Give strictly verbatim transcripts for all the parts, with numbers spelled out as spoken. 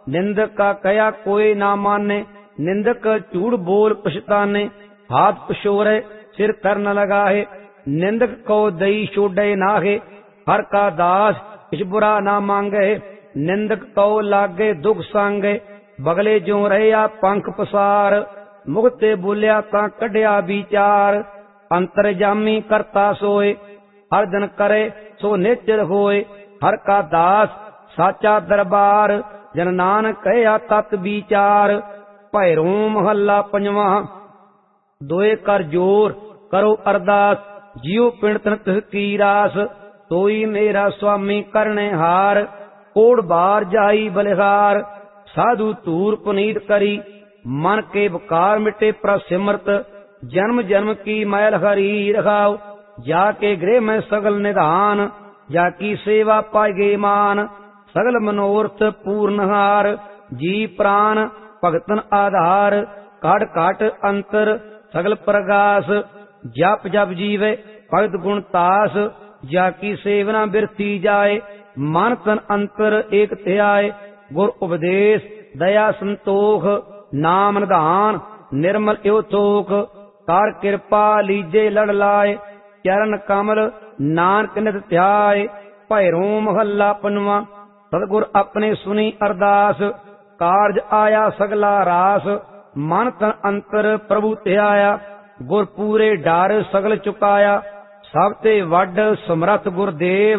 निंदक का कया कोई ना माने, निंदक झूठ बोल पछताने, हाथ पछोरे सिर कर न लगाहे, निंदक को दई छोड़े नाहे, हर का दास किछ बुरा ना मांगे, निंदक को लागे दुख सांगे, बगले जो रहिया पंख पसार, मुख ते बोलिया तां कढ़िया विचार, अंतरजामी करता सोए, हर दिन करे सो निश्चर होए, हर का दास साचा दरबार, जन नानक कहिया तत विचार। भैरो महला पंजवा। दोए कर जोर करो अरदास, जियो पिंड तन तिस की रास, तोई मेरा स्वामी करने हार, कोड़ बार जाई बलिहार, साधु तूर पुनीत करी, मन के बकार मिटे प्रसिमृत, जन्म जन्म की मैल हरी रखाओ, जाके गृह में सगल निधान, जाकी सेवा पाएगे मान, सगल मनोरथ पूर्णहार, जी प्राण भगतन आधार, काट काट अंतर सगल प्रगास, जप जप जीवे भगत गुण तास, जाकी सेवना बिरती जाए, मन तन अंतर एक ध्याय, गुर उपदेश दया संतोख, नाम निधान निर्मल एव थोक, कार कृपा लीजे लड़ लाए, चरण कमल नानक नित ध्याय। भैरो महला पंजवा। सतगुर अपने सुनी अरदास, कारज आया सगला रास, मन तन अंतर प्रभु ध्याया, गुर पूरे डर सगल चुकाया, सब ते वड समरथ गुरदेव,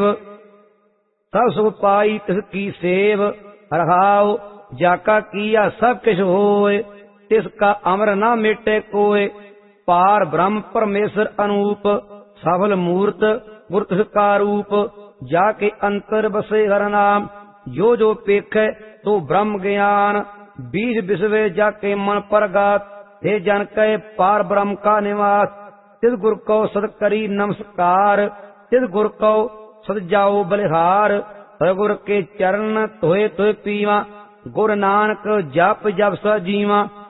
सब सुख पाई तिस की सेव, रहाओ जाका किया सब किछ होए, तिसका अमर न मिटे कोय, पार ब्रह्म परमेश्वर अनूप, सफल मूर्त गुर तिसका रूप, जाके अंतर बसे हर नाम, जो जो पेख तो ब्रह्म ज्ञान, बीज बिसवे जाके मन परगात, हे जन कहे पार ब्रह्म का निवास, तिस गुर को सद करी नमस्कार, तिस गुर को सद जाओ बलिहार, सतगुर के चरण धोए धोए पीवा, गुर नानक जप जप स जीवा।